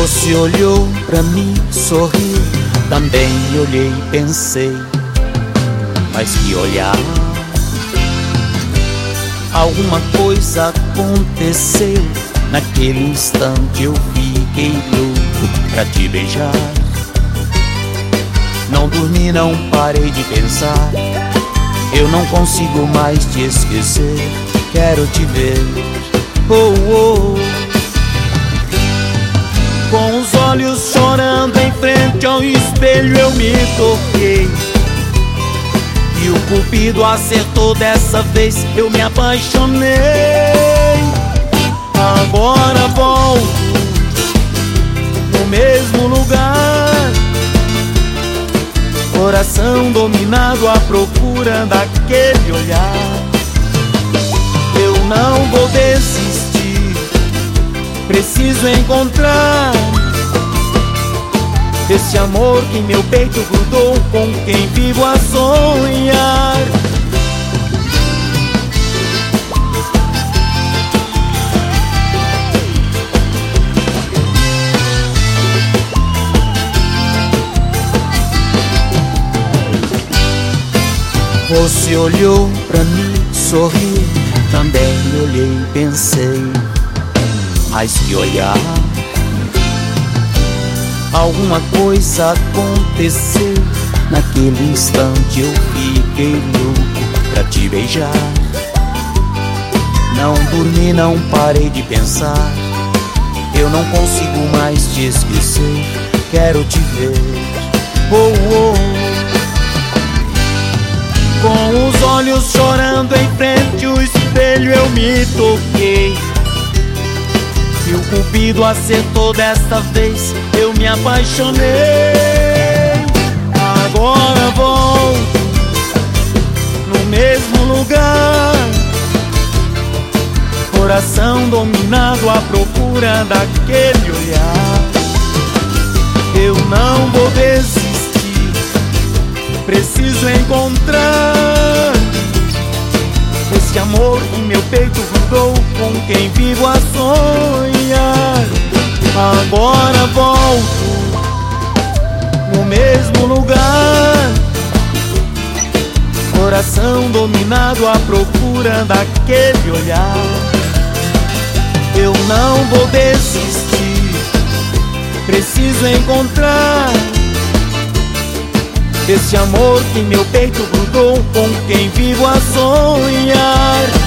Você olhou pra mim, sorriu, também olhei e pensei, mas que olhar. Alguma coisa aconteceu, naquele instante eu fiquei louco pra te beijar. Não dormi, não parei de pensar, eu não consigo mais te esquecer. Quero te ver, oh, oh. Com os olhos chorando em frente ao espelho eu me toquei, e o cupido acertou dessa vez, eu me apaixonei. Agora volto no mesmo lugar, coração dominado à procura daquele olhar. Eu não vou desistir, preciso encontrar esse amor que em meu peito grudou, com quem vivo a sonhar. Você olhou pra mim, sorriu, também olhei e pensei, mas que olhar. Alguma coisa aconteceu, naquele instante eu fiquei louco pra te beijar. Não dormi, não parei de pensar, eu não consigo mais te esquecer. Quero te ver, oh, oh. Com os olhos chorando em frente ao espelho eu me toquei, e o cupido acertou desta vez, eu me apaixonei. Agora volto no mesmo lugar, coração dominado à procura daquele olhar. Eu não vou desistir, preciso encontrar esse amor que meu peito grudou, com quem vivo a sonhar. Agora volto no mesmo lugar, coração dominado à procura daquele olhar. Eu não vou desistir, preciso encontrar esse amor que meu peito grudou, com quem vivo a sonhar.